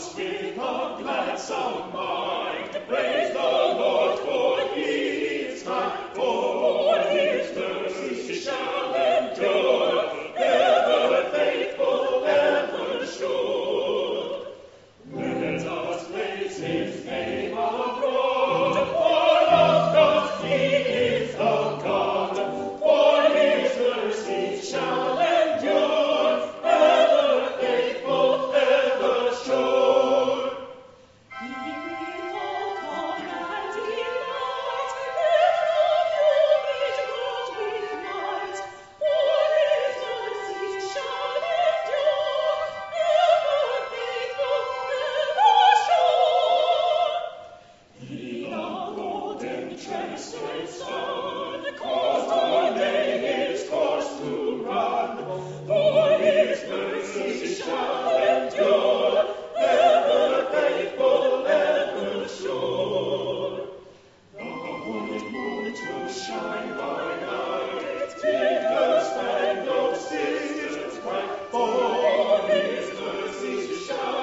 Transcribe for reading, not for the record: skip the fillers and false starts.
us with a glad sound mind. Praise the Lord, for he is kind, for his mercy shall endure, ever faithful, ever sure. Let us praise his name abroad, for of God he is the God, for his mercy shall endure, ever faithful, ever sure. He will come and delight, let the humid God with might, for his mercy shall endure, ever faithful, ever sure. He, the golden translate sun, caused our day his course to run, for his mercy shall endure, ever faithful, ever sure. The holy moon to shine by night, did the spangled sisters bright, for his mercy shall